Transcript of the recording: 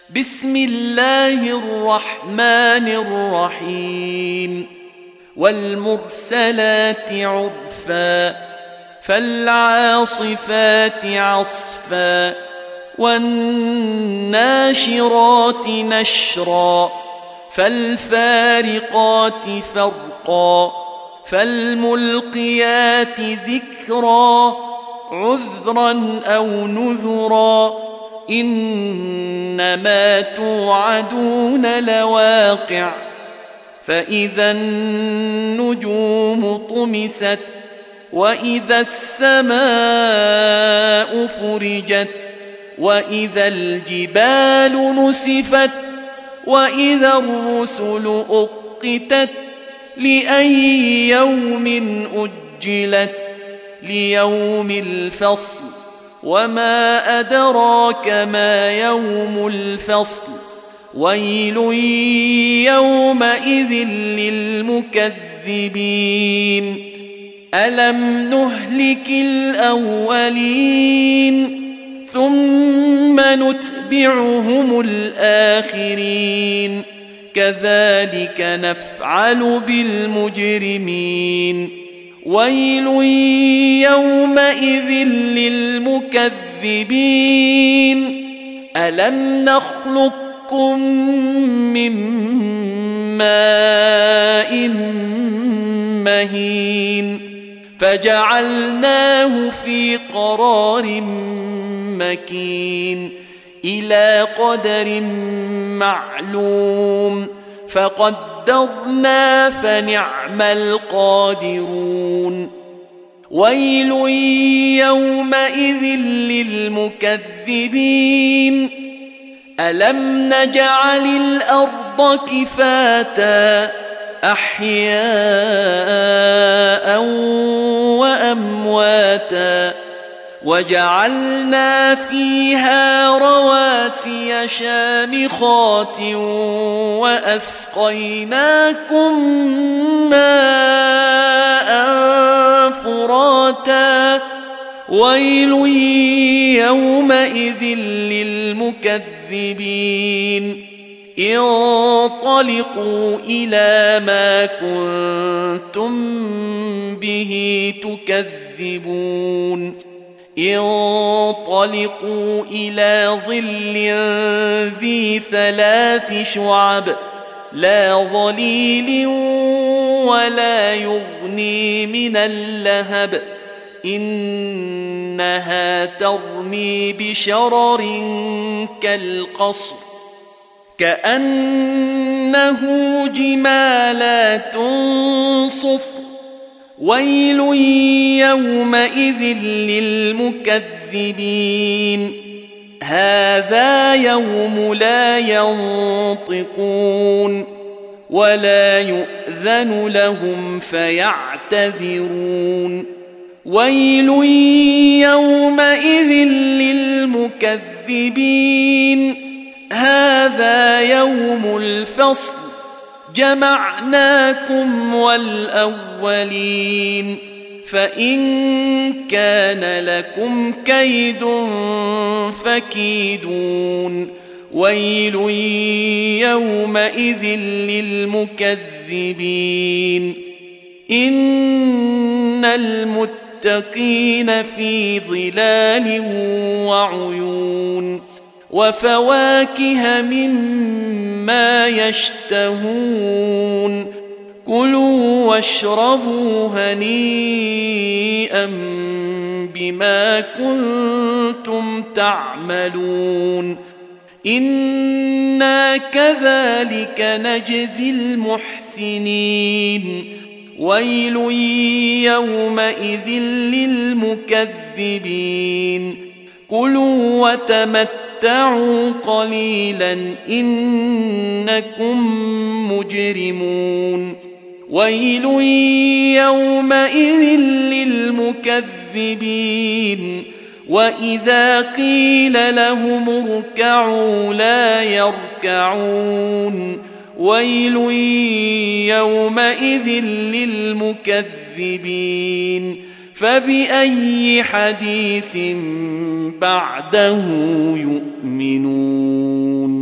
بسم الله الرحمن الرحيم والمرسلات عرفا فالعاصفات عصفا والناشرات نشرا فالفارقات فرقا فالملقيات ذكرا عذرا أو نذرا إنما توعدون لواقع فإذا النجوم طمست وإذا السماء فرجت وإذا الجبال نسفت وإذا الرسل أقتت لأي يوم أجلت ليوم الفصل وما أدراك ما يوم الفصل ويل يومئذ للمكذبين ألم نهلك الأولين ثم نتبعهم الآخرين كذلك نفعل بالمجرمين ويل يومئذ للمكذبين ألم نخلقكم من ماء مهين فجعلناه في قرار مكين إلى قدر معلوم فقدرنا فنعم القادرون ويل يومئذ للمكذبين ألم نجعل الأرض كفاتا أحياء وأمواتا وجعلنا فيها رواسي شامخات وأسقيناكم ماء فراتا ويل يومئذ للمكذبين انطلقوا إلى ما كنتم به تكذبون انطلقوا إلى ظل ذي 3 شعب لا ظليل ولا يغني من اللهب إنها ترمي بشرر كالقصر كأنه جمالات صفر ويل يومئذ للمكذبين هذا يوم لا ينطقون ولا يؤذن لهم فيعتذرون ويل يومئذ للمكذبين هذا يوم الفصل جمعناكم والأولين فإن كان لكم كيد فكيدون ويل يومئذ للمكذبين إن المتقين في ظلال وعيون وفواكه مما يشتهون كلوا واشربوا هنيئا بما كنتم تعملون إنا كذلك نجزي المحسنين ويل يومئذ للمكذبين كلوا وتمتعوا قليلا إنكم مجرمون ويل يومئذ للمكذبين وإذا قيل لهم اركعوا لا يركعون ويل يومئذ للمكذبين فبأي حديث بعده يؤمنون